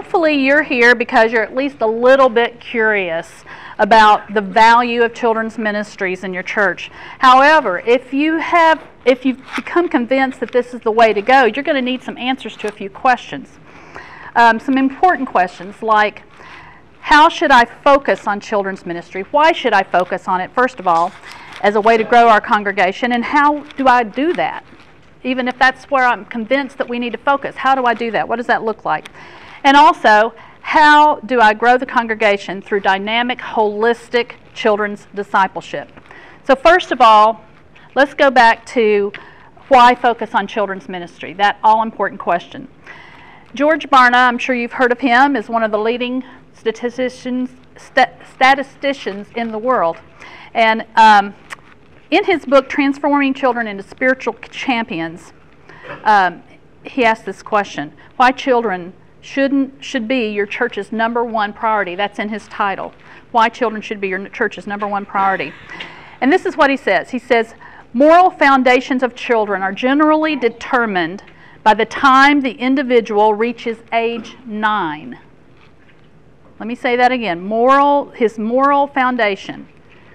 hopefully you're here because you're at least a little bit curious about the value of children's ministries in your church. However, if you've become convinced that this is the way to go, you're going to need some answers to a few questions. Some important questions like, how should I focus on children's ministry? Why should I focus on it, first of all, as a way to grow our congregation? And how do I do that? Even if that's where I'm convinced that we need to focus, how do I do that? What does that look like? And also, how do I grow the congregation through dynamic, holistic children's discipleship? So first of all, let's go back to why focus on children's ministry, that all-important question. George Barna, I'm sure you've heard of him, is one of the leading statisticians in the world. And in his book, Transforming Children into Spiritual Champions, he asked this question: why children should be your church's #1 priority. That's in his title. Why children should be your church's #1 priority. And this is what he says. He says, moral foundations of children are generally determined by the time the individual reaches age 9. Let me say that again. His moral foundation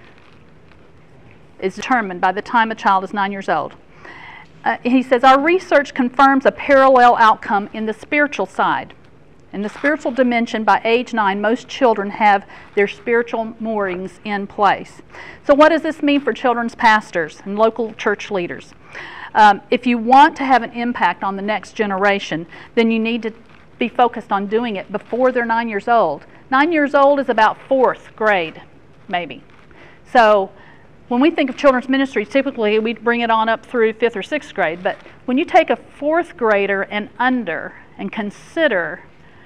is determined by the time a child is 9 years old. He says, our research confirms a parallel outcome in the spiritual side. In the spiritual dimension, by age 9, most children have their spiritual moorings in place. So what does this mean for children's pastors and local church leaders? If you want to have an impact on the next generation, then you need to be focused on doing it before they're 9 years old. 9 years old is about 4th grade, maybe. So when we think of children's ministries, typically we bring it on up through 5th or 6th grade. But when you take a 4th grader and under and consider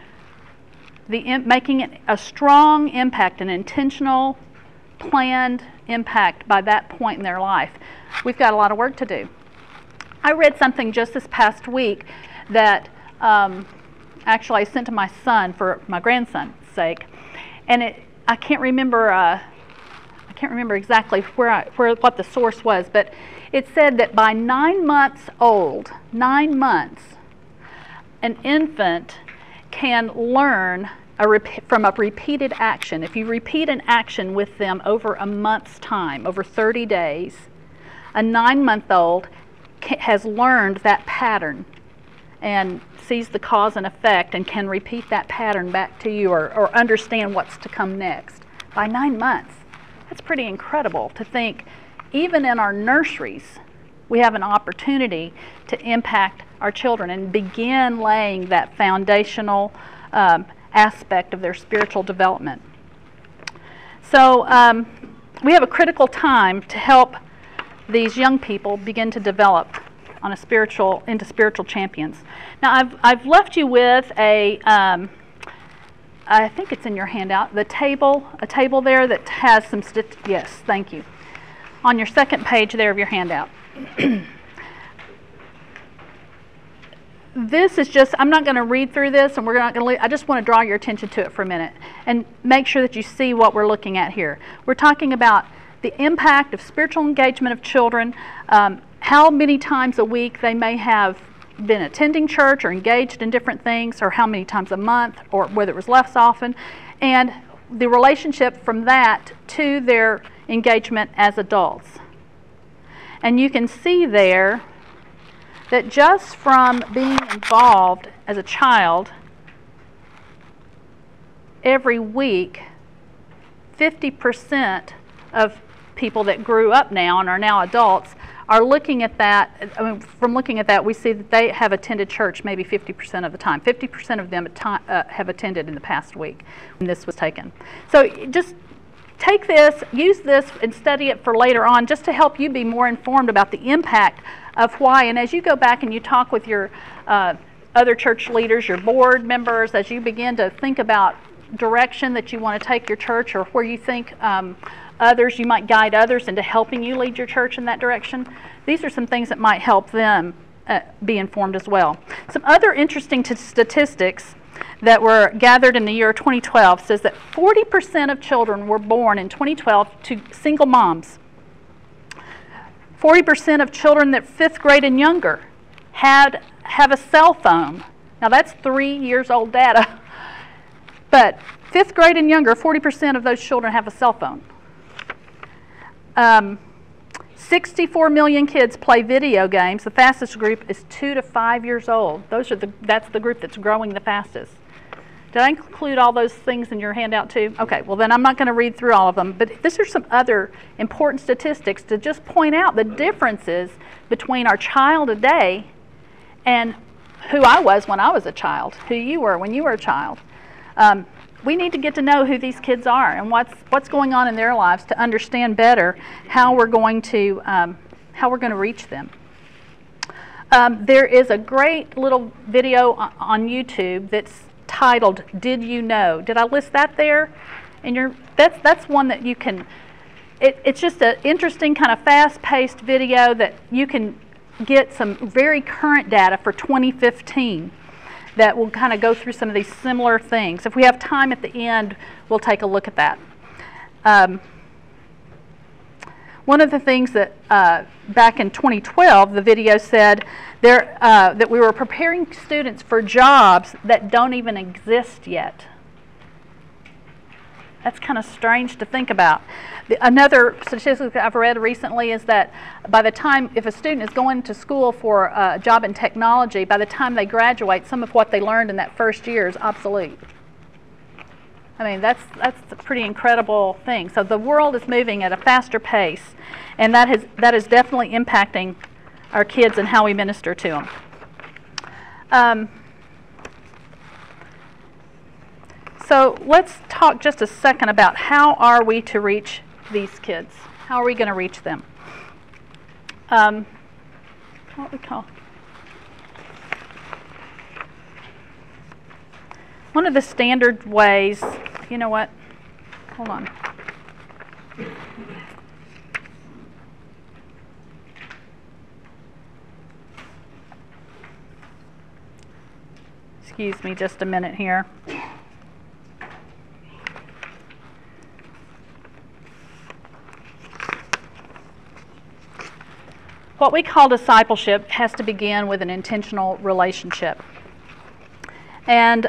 making a strong impact, an intentional, planned impact by that point in their life, we've got a lot of work to do. I read something just this past week that actually I sent to my son for my grandson's sake, and I can't remember exactly what the source was, but it said that by 9 months old, 9 months, an infant can learn from a repeated action. If you repeat an action with them over a month's time, over 30 days, a 9-month-old has learned that pattern and sees the cause and effect and can repeat that pattern back to you or understand what's to come next. By 9 months. That's pretty incredible to think. Even in our nurseries, we have an opportunity to impact our children and begin laying that foundational aspect of their spiritual development. So we have a critical time to help these young people begin to develop on into spiritual champions. Now I've left you with I think it's in your handout, a table there that has some yes, thank you. On your second page there of your handout. This is just, I'm not going to read through this, and I just want to draw your attention to it for a minute and make sure that you see what we're looking at here. We're talking about the impact of spiritual engagement of children, how many times a week they may have been attending church or engaged in different things, or how many times a month, or whether it was less often, and the relationship from that to their engagement as adults. And you can see there that just from being involved as a child every week, 50% of people that grew up now and are now adults are looking at that. I mean, from looking at that, we see that they have attended church maybe 50% of the time. 50% of them have attended in the past week when this was taken. So just take this, use this, and study it for later on, just to help you be more informed about the impact of why. And as you go back and you talk with your other church leaders, your board members, as you begin to think about direction that you want to take your church, or where you think you might guide others into helping you lead your church in that direction, these are some things that might help them be informed as well. Some other interesting statistics that were gathered in the year 2012 says that 40% of children were born in 2012 to single moms. 40% of children that 5th grade and younger have a cell phone. Now that's 3 years old data. But 5th grade and younger, 40% of those children have a cell phone. 64 million kids play video games. The fastest group is 2 to 5 years old. That's the group that's growing the fastest. Did I include all those things in your handout too? Okay, well then I'm not going to read through all of them, but these are some other important statistics to just point out the differences between our child today and who I was when I was a child, who you were when you were a child. We need to get to know who these kids are and what's going on in their lives to understand better how we're going to reach them. There is a great little video on YouTube that's titled "Did You Know?" Did I list that there? And that's one that you can. It's just an interesting kind of fast-paced video that you can get some very current data for 2015 that will kind of go through some of these similar things. If we have time at the end, we'll take a look at that. One of the things that back in 2012, the video said that we were preparing students for jobs that don't even exist yet. That's kind of strange to think about. Another statistic that I've read recently is that by the time, if a student is going to school for a job in technology, by the time they graduate, some of what they learned in that first year is obsolete. I mean, that's a pretty incredible thing. So the world is moving at a faster pace, and that is definitely impacting our kids and how we minister to them. So let's talk just a second about how are we to reach these kids? How are we going to reach them? What we call one of the standard ways. You know what? Hold on. Excuse me just a minute here. What we call discipleship has to begin with an intentional relationship. And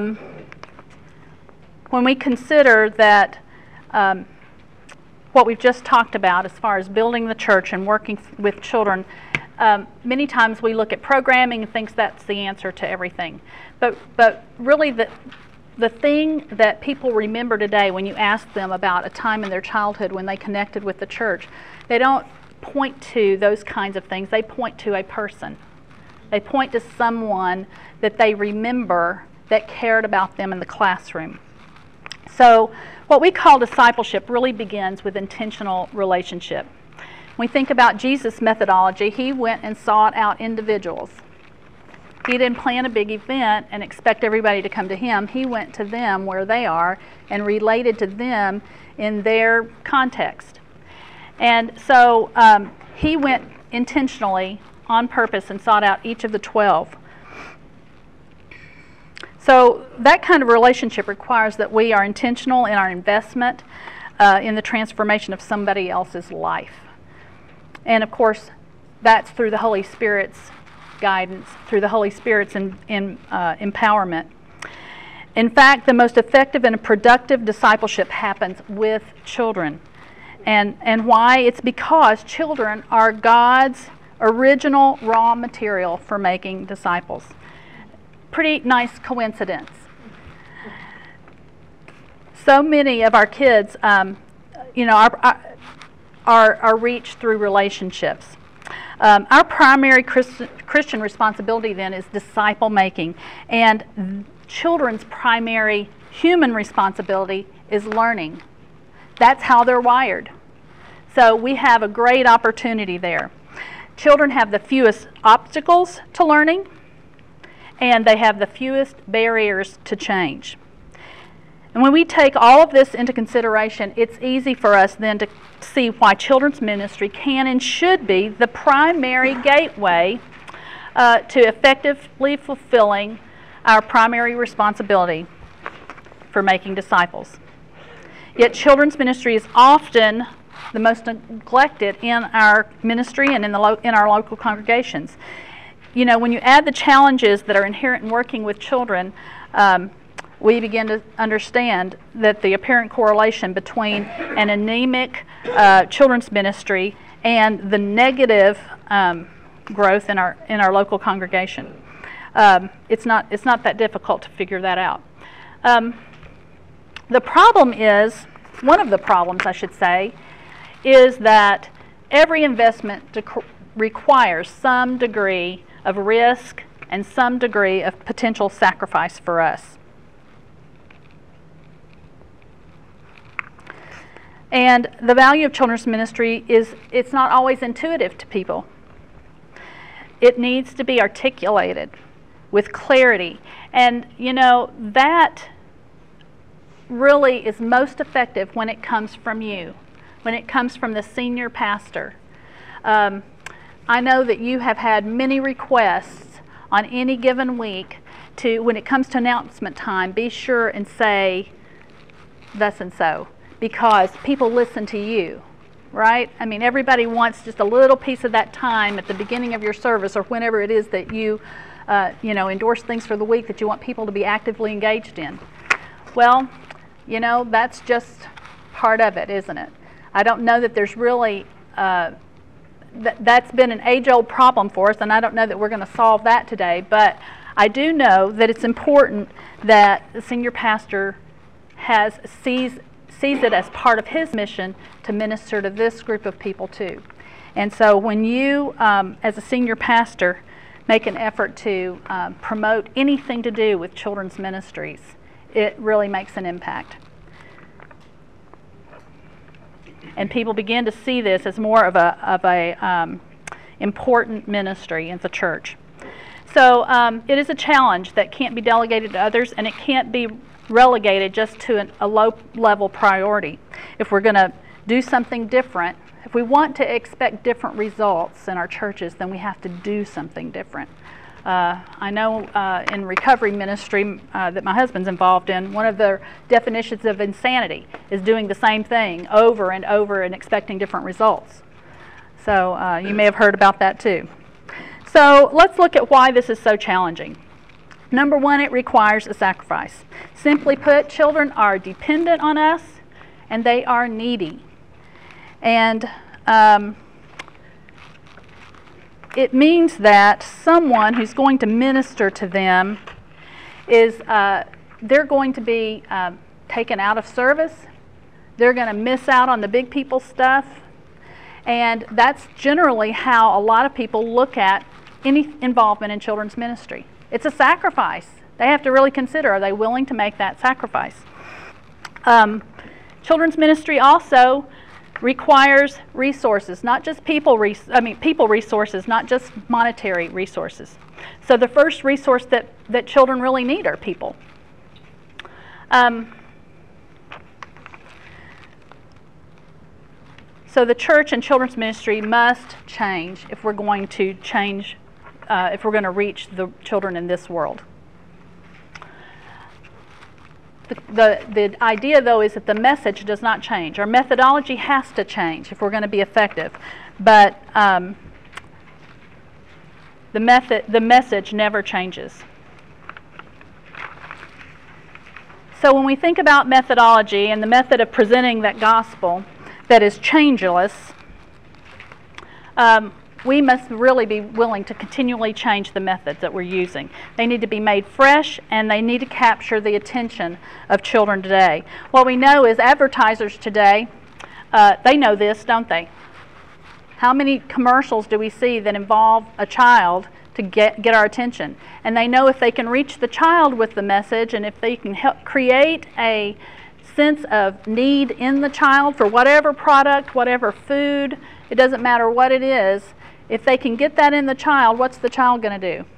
when we consider that what we've just talked about as far as building the church and working with children, many times we look at programming and think that's the answer to everything. But really the thing that people remember today when you ask them about a time in their childhood when they connected with the church, they don't point to those kinds of things. They point to a person. They point to someone that they remember that cared about them in the classroom. So what we call discipleship really begins with intentional relationship. When we think about Jesus' methodology, he went and sought out individuals. He didn't plan a big event and expect everybody to come to him. He went to them where they are and related to them in their context. And so he went intentionally on purpose and sought out each of the 12. So that kind of relationship requires that we are intentional in our investment in the transformation of somebody else's life. And of course, that's through the Holy Spirit's guidance, through the Holy Spirit's empowerment. In fact, the most effective and productive discipleship happens with children. And why? It's because children are God's original raw material for making disciples. Pretty nice coincidence. So many of our kids, are reached through relationships. Our primary Christian responsibility then is disciple making, and children's primary human responsibility is learning. That's how they're wired. So we have a great opportunity there. Children have the fewest obstacles to learning, and they have the fewest barriers to change. And when we take all of this into consideration, it's easy for us then to see why children's ministry can and should be the primary gateway to effectively fulfilling our primary responsibility for making disciples. Yet children's ministry is often the most neglected in our ministry and in our local congregations. You know, when you add the challenges that are inherent in working with children, we begin to understand that the apparent correlation between an anemic children's ministry and the negative growth in our local congregation. It's not that difficult to figure that out. The problem is, one of the problems I should say, is that every investment requires some degree of risk and some degree of potential sacrifice for us. And the value of children's ministry is, it's not always intuitive to people. It needs to be articulated with clarity. And you know, that really is most effective when it comes from you, when it comes from the senior pastor. I know that you have had many requests on any given week to, when it comes to announcement time, be sure and say thus and so, because people listen to you, right? I mean, everybody wants just a little piece of that time at the beginning of your service or whenever it is that you, endorse things for the week that you want people to be actively engaged in. Well, you know, that's just part of it, isn't it? I don't know that there's really, that's been an age-old problem for us, and I don't know that we're going to solve that today, but I do know that it's important that the senior pastor sees it as part of his mission to minister to this group of people too. And so when you, as a senior pastor, make an effort to promote anything to do with children's ministries, it really makes an impact. And people begin to see this as more of a important ministry in the church. So it is a challenge that can't be delegated to others, and it can't be relegated just to a low-level priority. If we're going to do something different, if we want to expect different results in our churches, then we have to do something different. I know in recovery ministry that my husband's involved in, one of the definitions of insanity is doing the same thing over and over and expecting different results. So you may have heard about that too. So let's look at why this is so challenging. Number one, it requires a sacrifice. Simply put, children are dependent on us and they are needy. And it means that someone who's going to minister to them is, they're going to be taken out of service. They're going to miss out on the big people stuff. And that's generally how a lot of people look at any involvement in children's ministry. It's a sacrifice. They have to really consider, are they willing to make that sacrifice? Children's ministry also requires resources, not just people resources, not just monetary resources. So the first resource that children really need are people. So the church and children's ministry must change if we're going to change, if we're going to reach the children in this world. The idea, though, is that the message does not change. Our methodology has to change if we're going to be effective, but the message never changes. So when we think about methodology and the method of presenting that gospel that is changeless, we must really be willing to continually change the methods that we're using. They need to be made fresh, and they need to capture the attention of children today. What we know is advertisers today, they know this, don't they? How many commercials do we see that involve a child to get our attention? And they know if they can reach the child with the message, and if they can help create a sense of need in the child for whatever product, whatever food, it doesn't matter what it is, if they can get that in the child, what's the child going to do?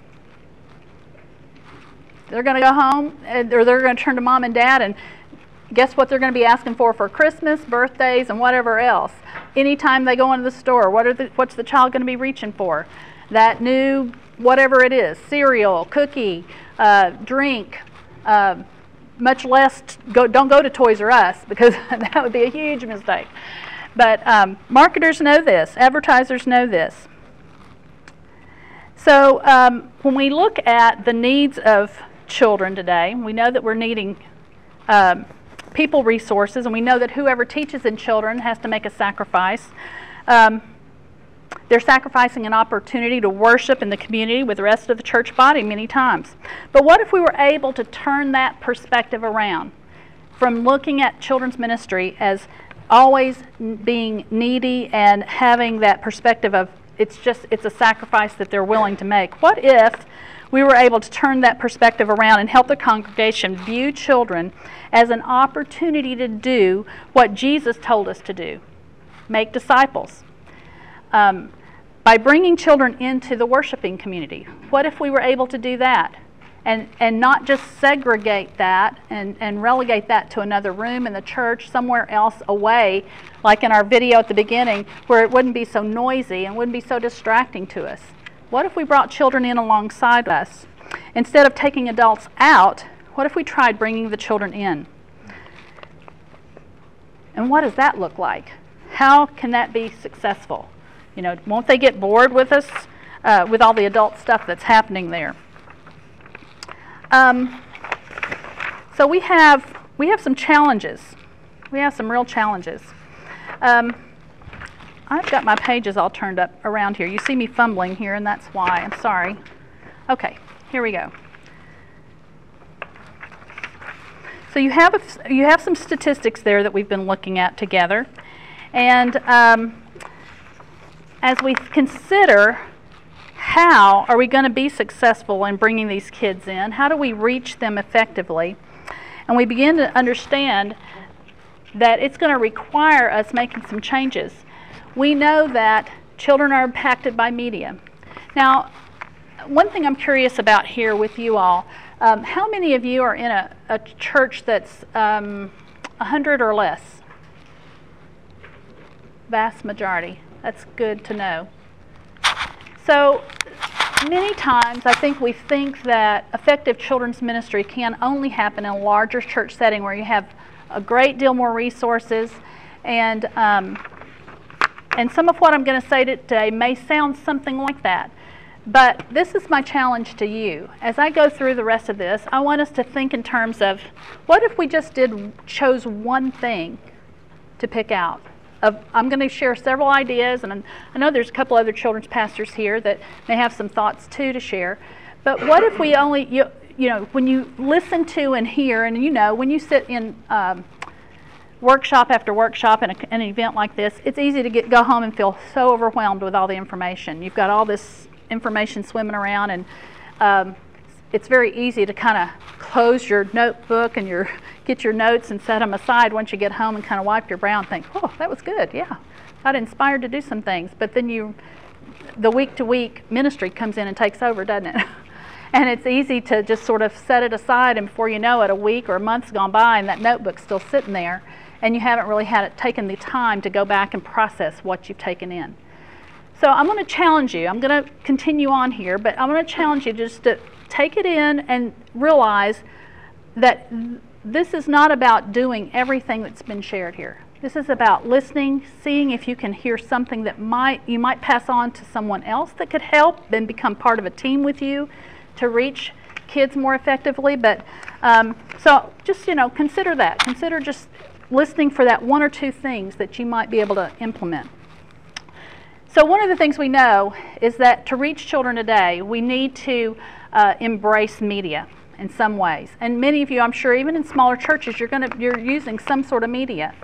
They're going to go home, or they're going to turn to mom and dad, and guess what they're going to be asking for Christmas, birthdays, and whatever else. Anytime they go into the store, what's the child going to be reaching for? That new, whatever it is, cereal, cookie, drink, much less, don't go to Toys R Us, because that would be a huge mistake. But marketers know this, advertisers know this. So when we look at the needs of children today. We know that we're needing people resources, and we know that whoever teaches in children has to make a sacrifice. They're sacrificing an opportunity to worship in the community with the rest of the church body many times. But what if we were able to turn that perspective around from looking at children's ministry as always being needy and having that perspective of it's a sacrifice that they're willing to make? What if we were able to turn that perspective around and help the congregation view children as an opportunity to do what Jesus told us to do, make disciples? By bringing children into the worshiping community. What if we were able to do that and not just segregate that and relegate that to another room in the church, somewhere else away, like in our video at the beginning, where it wouldn't be so noisy and wouldn't be so distracting to us? What if we brought children in alongside us? Instead of taking adults out, what if we tried bringing the children in? And what does that look like? How can that be successful? You know, won't they get bored with us, with all the adult stuff that's happening there? So we have some challenges. We have some real challenges. I've got my pages all turned up around here. You see me fumbling here, and that's why. I'm sorry. Okay, here we go. So you have some statistics there that we've been looking at together, and as we consider how are we going to be successful in bringing these kids in, how do we reach them effectively, and we begin to understand that it's going to require us making some changes. We know that children are impacted by media. Now, one thing I'm curious about here with you all, how many of you are in a church that's 100 or less? Vast majority. That's good to know. So many times I think we think that effective children's ministry can only happen in a larger church setting where you have a great deal more resources, and some of what I'm going to say today may sound something like that. But this is my challenge to you. As I go through the rest of this, I want us to think in terms of what if we just chose one thing to pick out. I'm going to share several ideas, and I know there's a couple other children's pastors here that may have some thoughts too to share. But what if we only, you know, when you listen to and hear, and you know, when you sit in workshop after workshop in an event like this, it's easy to go home and feel so overwhelmed with all the information. You've got all this information swimming around, and it's very easy to kind of close your notebook and get your notes and set them aside once you get home and kind of wipe your brow and think, oh, that was good, yeah. Got inspired to do some things. But then the week-to-week ministry comes in and takes over, doesn't it? And it's easy to just sort of set it aside, and before you know it, a week or a month's gone by and that notebook's still sitting there, and you haven't really taken the time to go back and process what you've taken in. So I'm going to challenge you. I'm going to continue on here, but I'm going to challenge you just to take it in and realize that this is not about doing everything that's been shared here. This is about listening, seeing if you can hear something that you might pass on to someone else that could help, then become part of a team with you to reach kids more effectively. But so just, you know, consider that. Consider just listening for that one or two things that you might be able to implement. So one of the things we know is that to reach children today, we need to embrace media in some ways. And many of you, I'm sure, even in smaller churches, you're using some sort of media,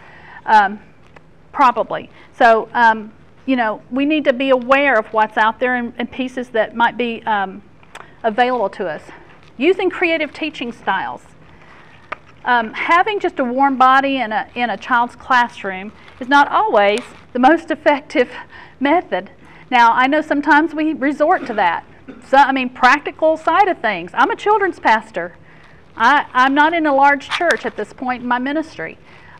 probably. So you know, we need to be aware of what's out there and pieces that might be available to us. Using creative teaching styles. Having just a warm body in a child's classroom is not always the most effective method. Now, I know sometimes we resort to that. So, I mean, practical side of things. I'm a children's pastor. I'm not in a large church at this point in my ministry,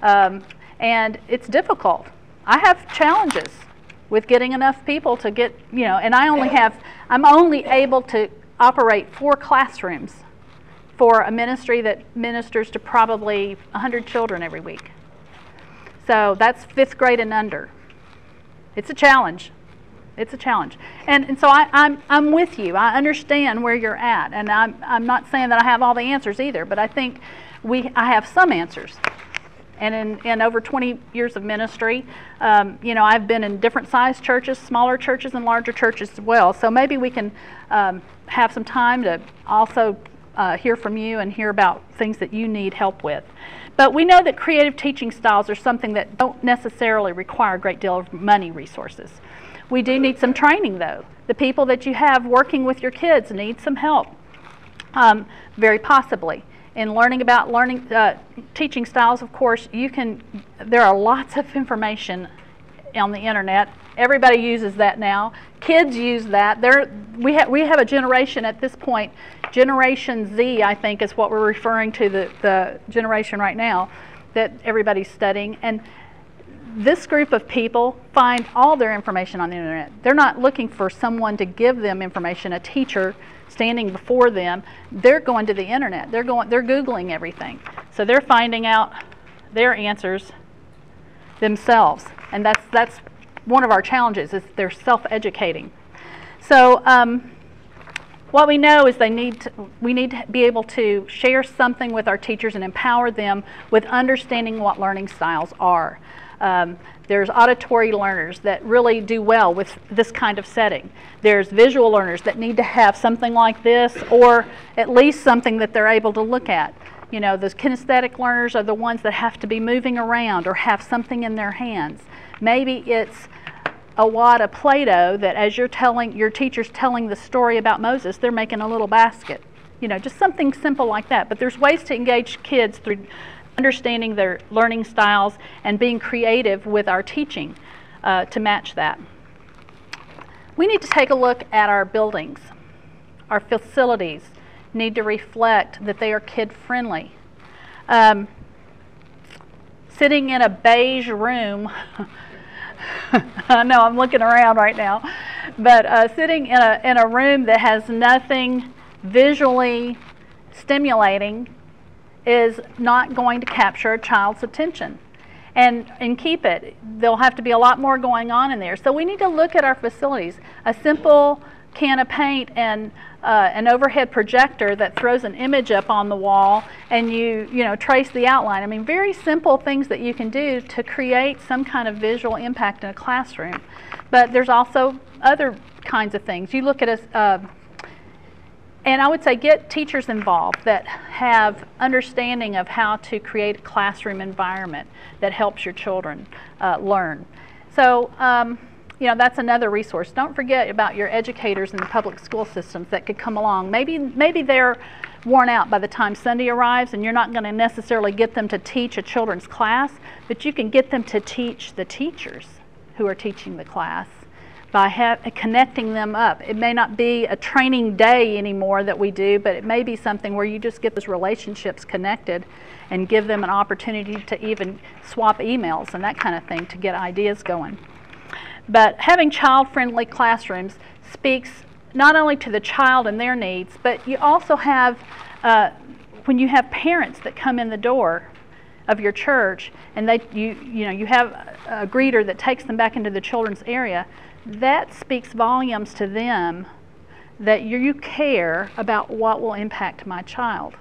and it's difficult. I have challenges with getting enough people to get, you know, and I'm only able to operate 4 classrooms for a ministry that ministers to probably 100 children every week. So that's 5th grade and under. It's a challenge. It's a challenge. And so I'm with you. I understand where you're at, and I'm not saying that I have all the answers either, but I think I have some answers. And in over 20 years of ministry, you know, I've been in different sized churches, smaller churches and larger churches as well. So maybe we can have some time to also hear from you and hear about things that you need help with. But we know that creative teaching styles are something that don't necessarily require a great deal of money resources. We do need some training, though. The people that you have working with your kids need some help, very possibly. In learning about teaching styles, of course, there are lots of information on the internet. Everybody uses that now. Kids use that. We have a generation at this point, Generation Z, I think is what we're referring to, the generation right now that everybody's studying. And this group of people find all their information on the internet. They're not looking for someone to give them information, a teacher standing before them. They're going to the internet. They're Googling everything. So they're finding out their answers themselves. And that's one of our challenges, is they're self-educating. So what we know is we need to be able to share something with our teachers and empower them with understanding what learning styles are. There's auditory learners that really do well with this kind of setting. There's visual learners that need to have something like this, or at least something that they're able to look at. You know, those kinesthetic learners are the ones that have to be moving around or have something in their hands. Maybe it's a wad of Play-Doh that as your teacher's telling the story about Moses, they're making a little basket. You know, just something simple like that. But there's ways to engage kids through understanding their learning styles and being creative with our teaching to match that. We need to take a look at our buildings. Our facilities need to reflect that they are kid-friendly. Sitting in a beige room, I know I'm looking around right now, but sitting in a room that has nothing visually stimulating is not going to capture a child's attention and keep it. There'll have to be a lot more going on in there. So we need to look at our facilities. A simple can of paint and an overhead projector that throws an image up on the wall, and you know, trace the outline. I mean, very simple things that you can do to create some kind of visual impact in a classroom. But there's also other kinds of things. You look at and I would say get teachers involved that have understanding of how to create a classroom environment that helps your children learn. So, you know, that's another resource. Don't forget about your educators in the public school systems that could come along. Maybe they're worn out by the time Sunday arrives, and you're not going to necessarily get them to teach a children's class, but you can get them to teach the teachers who are teaching the class by connecting them up. It may not be a training day anymore that we do, but it may be something where you just get those relationships connected and give them an opportunity to even swap emails and that kind of thing to get ideas going. But having child-friendly classrooms speaks not only to the child and their needs, but you also have, when you have parents that come in the door of your church and you have a greeter that takes them back into the children's area, that speaks volumes to them that you care about what will impact my child.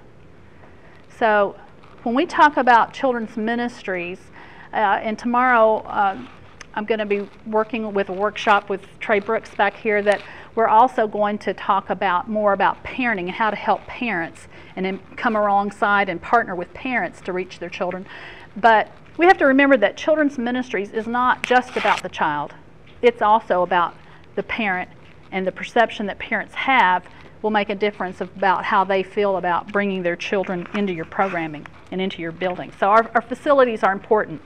So when we talk about children's ministries, and tomorrow I'm going to be working with a workshop with Trey Brooks back here that we're also going to talk more about parenting and how to help parents and then come alongside and partner with parents to reach their children. But we have to remember that children's ministries is not just about the child. It's also about the parent, and the perception that parents have will make a difference about how they feel about bringing their children into your programming and into your building. So our facilities are important.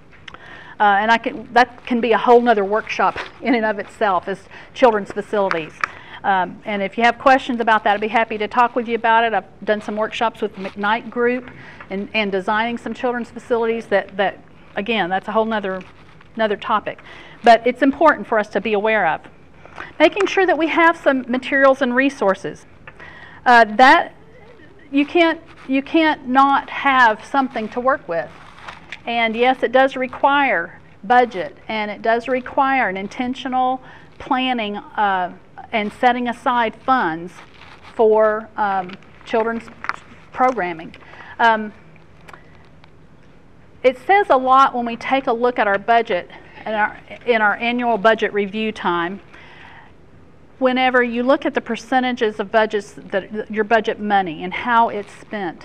And that can be a whole nother workshop in and of itself, is children's facilities. And if you have questions about that, I'd be happy to talk with you about it. I've done some workshops with the McKnight Group and designing some children's facilities that again, that's a whole nother topic. But it's important for us to be aware of. Making sure that we have some materials and resources. That you can't not have something to work with. And yes, it does require budget, and it does require an intentional planning and setting aside funds for children's programming. It says a lot when we take a look at our budget in our annual budget review time. Whenever you look at the percentages of budgets, your budget money and how it's spent,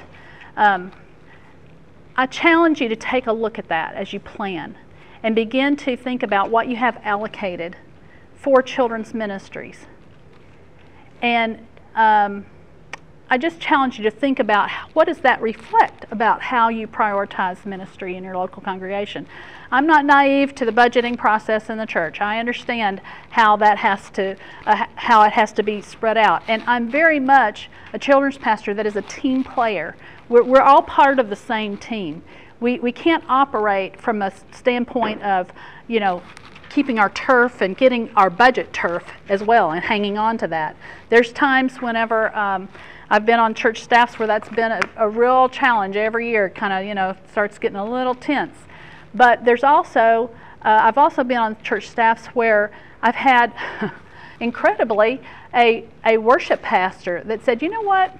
I challenge you to take a look at that as you plan and begin to think about what you have allocated for children's ministries. And I just challenge you to think about what does that reflect about how you prioritize ministry in your local congregation. I'm not naive to the budgeting process in the church. I understand how that has to, how it has to be spread out. And I'm very much a children's pastor that is a team player. We're all part of the same team. We can't operate from a standpoint of, you know, keeping our turf and getting our budget turf as well and hanging on to that. There's times whenever I've been on church staffs where that's been a real challenge every year. Kind of, you know, starts getting a little tense. But there's also, I've also been on church staffs where I've had, incredibly, a worship pastor that said, you know what,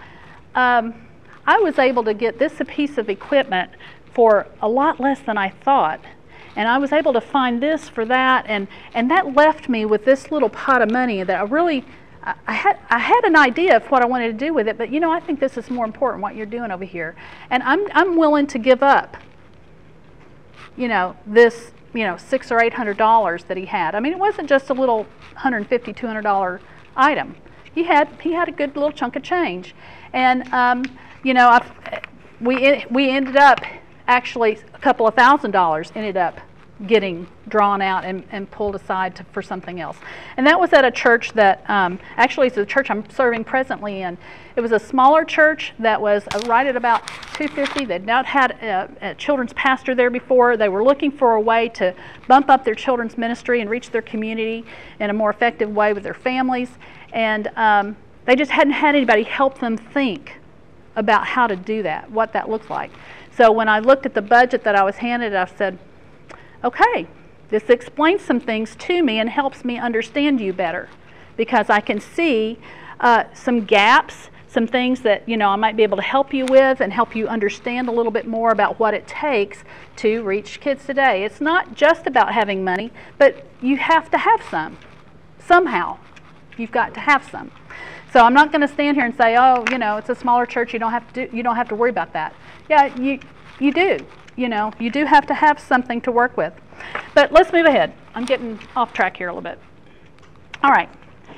I was able to get this piece of equipment for a lot less than I thought. And I was able to find this for that, and that left me with this little pot of money that I really, I had an idea of what I wanted to do with it, but you know, I think this is more important, what you're doing over here. And I'm willing to give up, you know, this, you know, $600 or $800 that he had. I mean, it wasn't just a little $150, $200 item. He had a good little chunk of change. And you know, we ended up, actually a couple of $1,000s ended up getting drawn out and pulled aside for something else. And that was at a church that, actually it's the church I'm serving presently in. It was a smaller church that was right at about 250. They'd not had a children's pastor there before. They were looking for a way to bump up their children's ministry and reach their community in a more effective way with their families. And they just hadn't had anybody help them think about how to do that, what that looks like. So when I looked at the budget that I was handed, I said, okay, this explains some things to me and helps me understand you better, because I can see some gaps, some things that, you know, I might be able to help you with and help you understand a little bit more about what it takes to reach kids today. It's not just about having money, but you have to have some. Somehow, you've got to have some. So I'm not going to stand here and say, oh, you know, it's a smaller church, you don't have to worry about that. Yeah, you do. You know, you do have to have something to work with. But let's move ahead. I'm getting off track here a little bit. All right.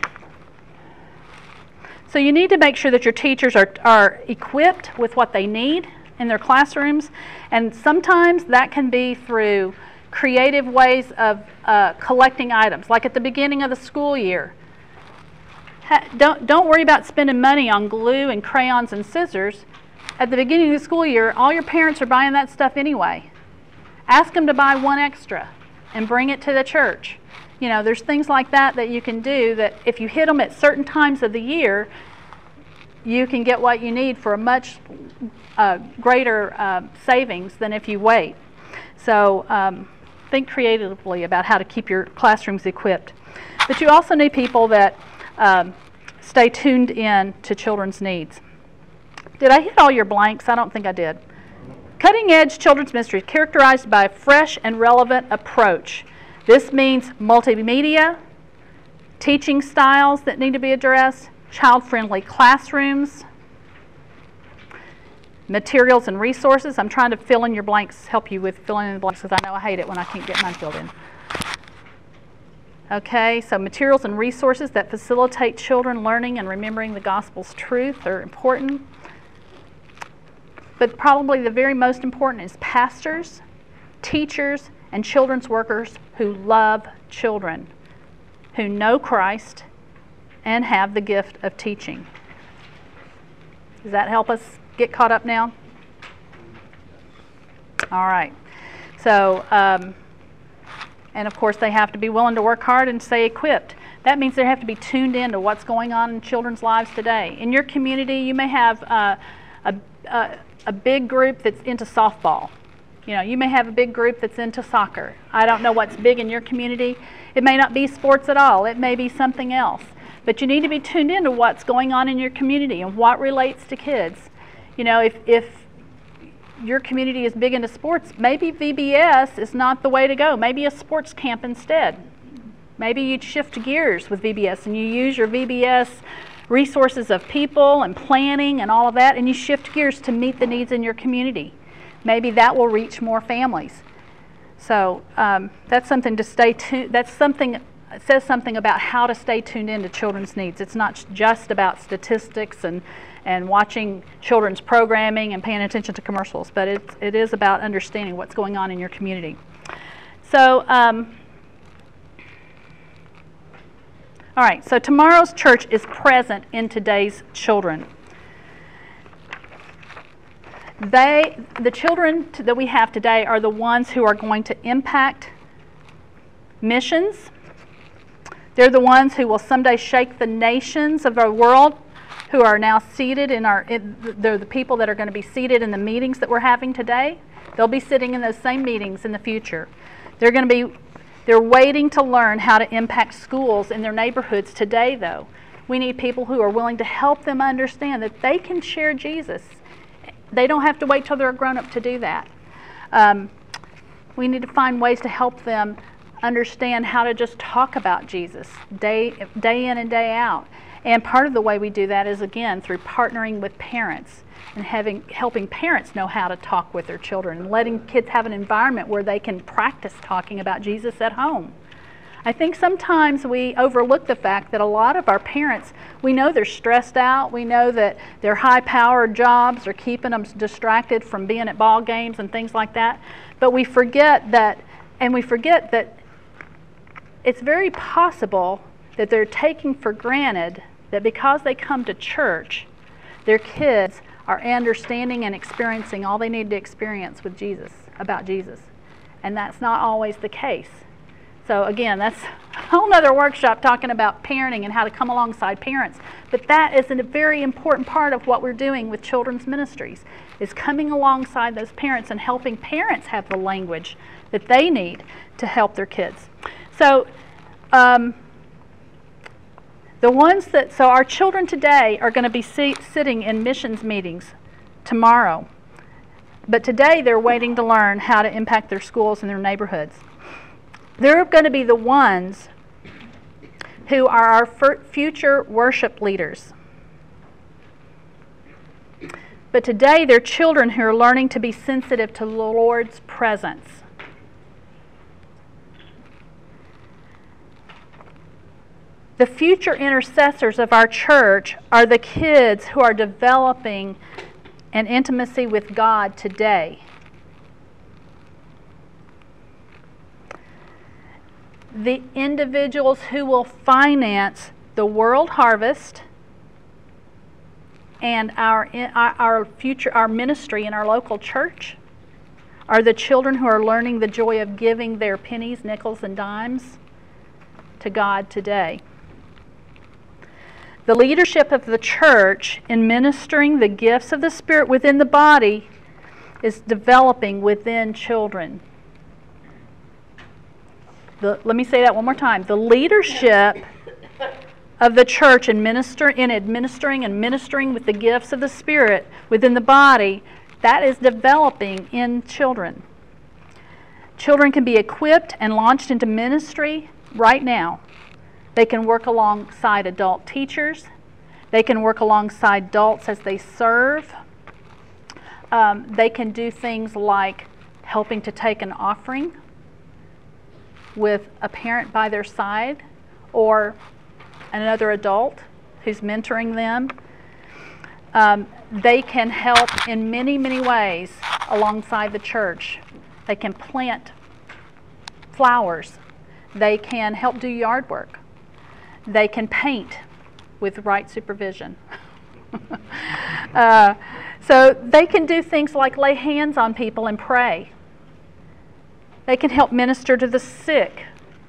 So you need to make sure that your teachers are equipped with what they need in their classrooms, and sometimes that can be through creative ways of collecting items, like at the beginning of the school year. Don't worry about spending money on glue and crayons and scissors. At the beginning of the school year, all your parents are buying that stuff anyway. Ask them to buy one extra and bring it to the church. You know, there's things like that that you can do that if you hit them at certain times of the year, you can get what you need for a much greater savings than if you wait. So think creatively about how to keep your classrooms equipped. But you also need people that stay tuned in to children's needs. Did I hit all your blanks? I don't think I did. Cutting edge children's ministry is characterized by a fresh and relevant approach. This means multimedia, teaching styles that need to be addressed, child-friendly classrooms, materials and resources. I'm trying to fill in your blanks, help you with filling in the blanks, because I know I hate it when I can't get mine filled in. Okay, so materials and resources that facilitate children learning and remembering the gospel's truth are important. But probably the very most important is pastors, teachers, and children's workers who love children, who know Christ, and have the gift of teaching. Does that help us get caught up now? All right. So, and of course they have to be willing to work hard and stay equipped. That means they have to be tuned in to what's going on in children's lives today. In your community, you may have a big group that's into softball. You know, you may have a big group that's into soccer. I don't know what's big in your community. It may not be sports at all. It may be something else. But you need to be tuned into what's going on in your community and what relates to kids. You know, if your community is big into sports, maybe VBS is not the way to go. Maybe a sports camp instead. Maybe you shift gears with VBS and you use your VBS resources of people and planning and all of that, and you shift gears to meet the needs in your community. Maybe that will reach more families. So that's something to stay tuned. That's something. It says something about how to stay tuned into children's needs. It's not just about statistics and watching children's programming and paying attention to commercials, but it is about understanding what's going on in your community. So, all right, so tomorrow's church is present in today's children. The children that we have today are the ones who are going to impact missions. They're the ones who will someday shake the nations of our world, who are now seated they're the people that are going to be seated in the meetings that we're having today. They'll be sitting in those same meetings in the future. They're waiting to learn how to impact schools in their neighborhoods today, though. We need people who are willing to help them understand that they can share Jesus. They don't have to wait till they're a grown-up to do that. We need to find ways to help them understand how to just talk about Jesus day in and day out. And part of the way we do that is, again, through partnering with parents and helping parents know how to talk with their children and letting kids have an environment where they can practice talking about Jesus at home. I think sometimes we overlook the fact that a lot of our parents, we know they're stressed out, we know that their high-powered jobs are keeping them distracted from being at ball games and things like that, but we forget that it's very possible that they're taking for granted that because they come to church, their kids are understanding and experiencing all they need to experience with Jesus, about Jesus. And that's not always the case. So again, that's a whole other workshop talking about parenting and how to come alongside parents. But that is a very important part of what we're doing with children's ministries, is coming alongside those parents and helping parents have the language that they need to help their kids. So so our children today are going to be sitting in missions meetings tomorrow. But today they're waiting to learn how to impact their schools and their neighborhoods. They're going to be the ones who are our future worship leaders. But today they're children who are learning to be sensitive to the Lord's presence. The future intercessors of our church are the kids who are developing an intimacy with God today. The individuals who will finance the World Harvest and our ministry in our local church are the children who are learning the joy of giving their pennies, nickels, and dimes to God today. The leadership of the church in ministering the gifts of the Spirit within the body is developing within children. Let me say that one more time. The leadership of the church in administering and ministering with the gifts of the Spirit within the body, that is developing in children. Children can be equipped and launched into ministry right now. They can work alongside adult teachers. They can work alongside adults as they serve. They can do things like helping to take an offering with a parent by their side or another adult who's mentoring them. They can help in many, many ways alongside the church. They can plant flowers. They can help do yard work. They can paint with right supervision. So they can do things like lay hands on people and pray. They can help minister to the sick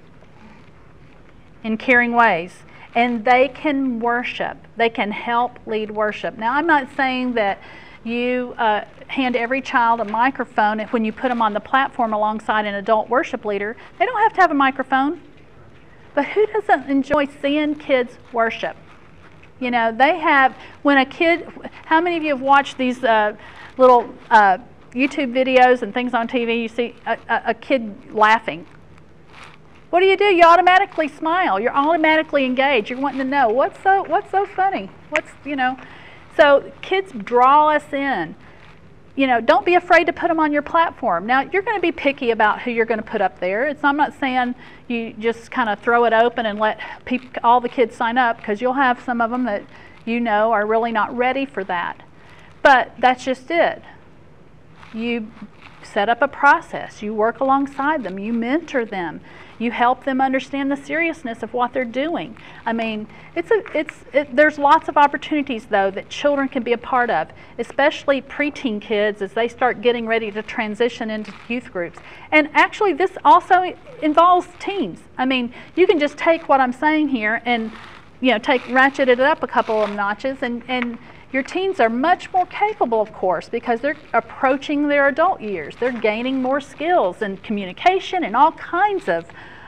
in caring ways. And they can worship. They can help lead worship. Now, I'm not saying that You hand every child a microphone, and when you put them on the platform alongside an adult worship leader, they don't have to have a microphone. But who doesn't enjoy seeing kids worship? You know, they have, when a kid, how many of you have watched these little YouTube videos and things on TV, you see a kid laughing? What do? You automatically smile. You're automatically engaged. You're wanting to know, what's so funny? So kids draw us in. You know, don't be afraid to put them on your platform. Now, you're going to be picky about who you're going to put up there. I'm not saying you just kind of throw it open and let all the kids sign up, because you'll have some of them that you know are really not ready for that. But that's just it. You set up a process. You work alongside them. You mentor them. You help them understand the seriousness of what they're doing. I mean, there's lots of opportunities, though, that children can be a part of, especially preteen kids as they start getting ready to transition into youth groups. And actually, this also involves teens. I mean, you can just take what I'm saying here and, ratchet it up a couple of notches, and your teens are much more capable, of course, because they're approaching their adult years. They're gaining more skills in communication and all kinds of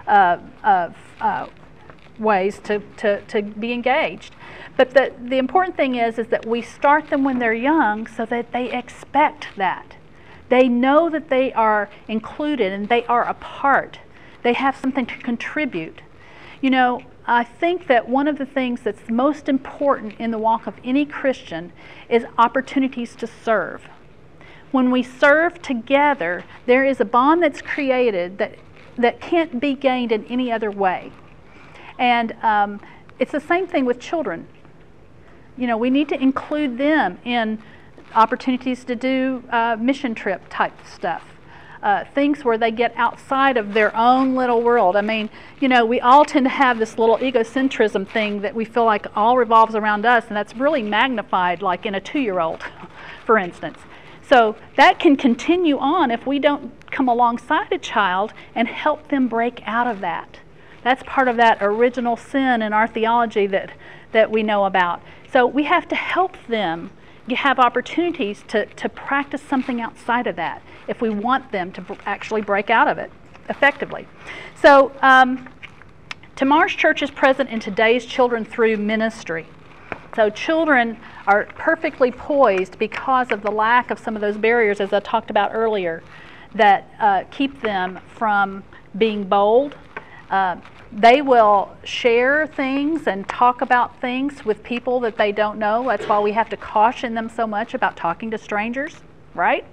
ways to be engaged. But the important thing is that we start them when they're young so that they expect that. They know that they are included and they are a part. They have something to contribute. You know, I think that one of the things that's most important in the walk of any Christian is opportunities to serve. When we serve together, there is a bond that's created that can't be gained in any other way. And it's the same thing with children. You know, we need to include them in opportunities to do mission trip type stuff. Things where they get outside of their own little world. I mean, you know, we all tend to have this little egocentrism thing that we feel like all revolves around us, and that's really magnified, like in a 2-year-old, for instance. So that can continue on if we don't come alongside a child and help them break out of that. That's part of that original sin in our theology that we know about. So we have to help them have opportunities to practice something outside of that if we want them to actually break out of it effectively. So Tamar's Church is present in today's Children Through ministry. So children are perfectly poised because of the lack of some of those barriers, as I talked about earlier, that keep them from being bold. They will share things and talk about things with people that they don't know. That's why we have to caution them so much about talking to strangers, right?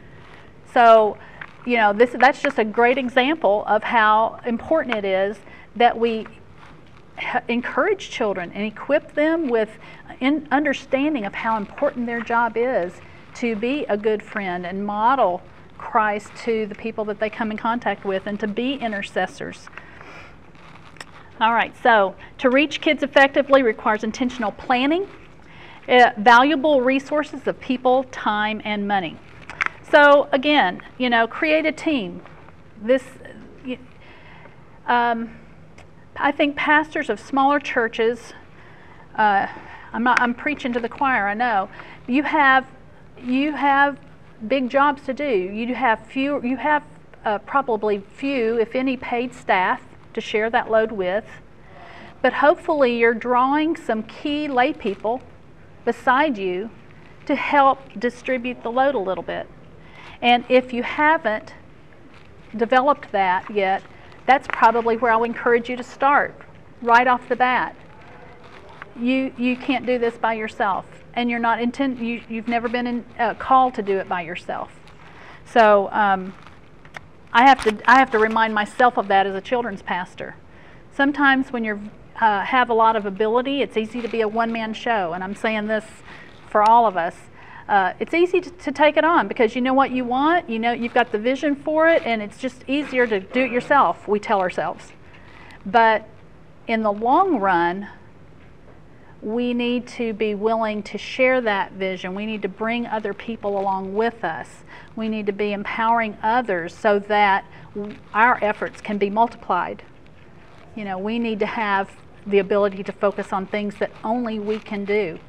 So, you know, that's just a great example of how important it is that we encourage children and equip them with an understanding of how important their job is to be a good friend and model Christ to the people that they come in contact with, and to be intercessors. All right, so to reach kids effectively requires intentional planning, valuable resources of people, time, and money. So again, you know, create a team. I think pastors of smaller churches, I'm preaching to the choir, I know. You have big jobs to do. You have probably few, if any, paid staff to share that load with. But hopefully you're drawing some key lay people beside you to help distribute the load a little bit. And if you haven't developed that yet, that's probably where I'll encourage you to start right off the bat. You can't do this by yourself, and you've never been called to do it by yourself. So I have to remind myself of that as a children's pastor. Sometimes when you have a lot of ability, it's easy to be a one-man show, and I'm saying this for all of us. It's easy to take it on because you know what you want, you know you've got the vision for it, and it's just easier to do it yourself, we tell ourselves. But in the long run, we need to be willing to share that vision. We need to bring other people along with us. We need to be empowering others so that our efforts can be multiplied. You know, we need to have the ability to focus on things that only we can do.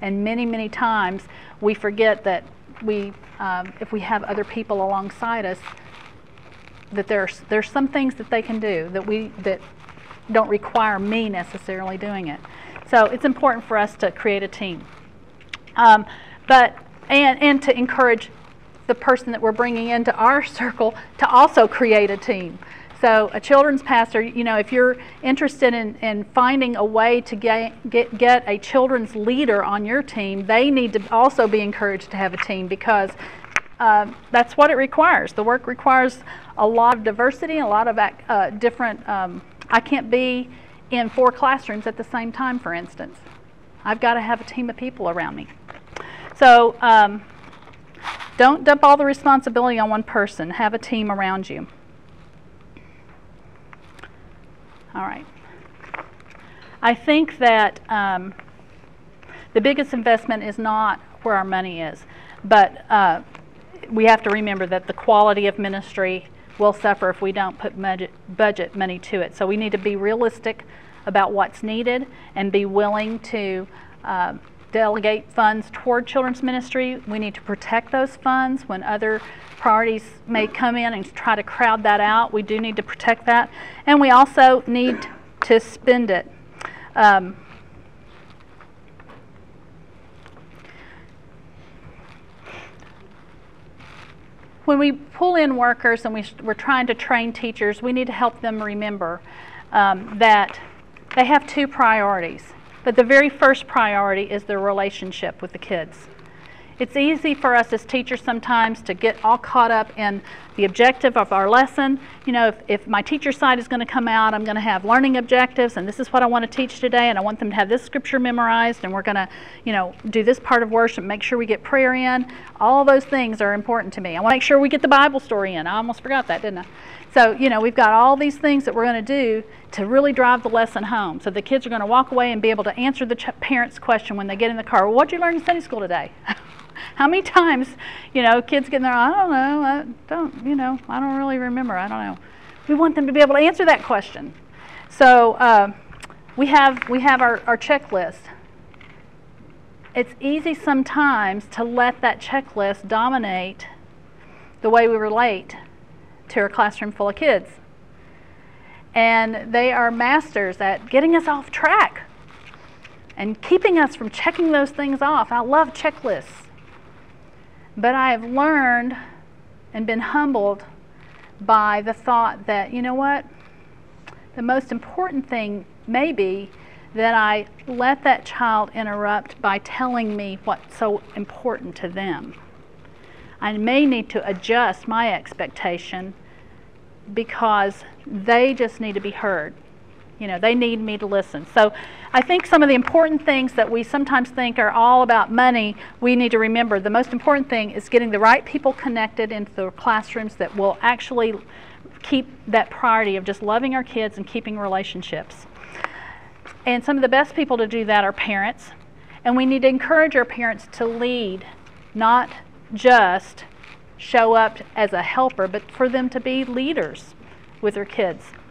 And many, many times we forget that if we have other people alongside us, that there's some things that they can do that don't require me necessarily doing it. So it's important for us to create a team, and to encourage the person that we're bringing into our circle to also create a team. So a children's pastor, if you're interested in finding a way to get a children's leader on your team, they need to also be encouraged to have a team, because that's what it requires. The work requires a lot of diversity, a lot of different. I can't be in 4 classrooms at the same time, for instance. I've got to have a team of people around me. So don't dump all the responsibility on one person. Have a team around you. All right. I think that the biggest investment is not where our money is, but we have to remember that the quality of ministry will suffer if we don't put budget money to it. So we need to be realistic about what's needed and be willing to delegate funds toward children's ministry. We need to protect those funds when other priorities may come in and try to crowd that out. We do need to protect that, and we also need to spend it. When we pull in workers and we're trying to train teachers, we need to help them remember that they have 2 priorities. But the very first priority is their relationship with the kids. It's easy for us as teachers sometimes to get all caught up in the objective of our lesson. If my teacher side is going to come out, I'm going to have learning objectives, and this is what I want to teach today, and I want them to have this scripture memorized, and we're going to, do this part of worship, make sure we get prayer in. All those things are important to me. I want to make sure we get the Bible story in. I almost forgot that, didn't I? So, we've got all these things that we're going to do to really drive the lesson home. So the kids are going to walk away and be able to answer the parents' question when they get in the car. Well, what did you learn in Sunday school today? How many times, kids get in there, I don't really remember, I don't know. We want them to be able to answer that question. So we have our checklist. It's easy sometimes to let that checklist dominate the way we relate to our classroom full of kids. And they are masters at getting us off track and keeping us from checking those things off. I love checklists. But I have learned and been humbled by the thought that, the most important thing may be that I let that child interrupt by telling me what's so important to them. I may need to adjust my expectation because they just need to be heard. They need me to listen. So I think some of the important things that we sometimes think are all about money, we need to remember the most important thing is getting the right people connected into the classrooms that will actually keep that priority of just loving our kids and keeping relationships. And some of the best people to do that are parents. And we need to encourage our parents to lead, not just show up as a helper, but for them to be leaders with their kids.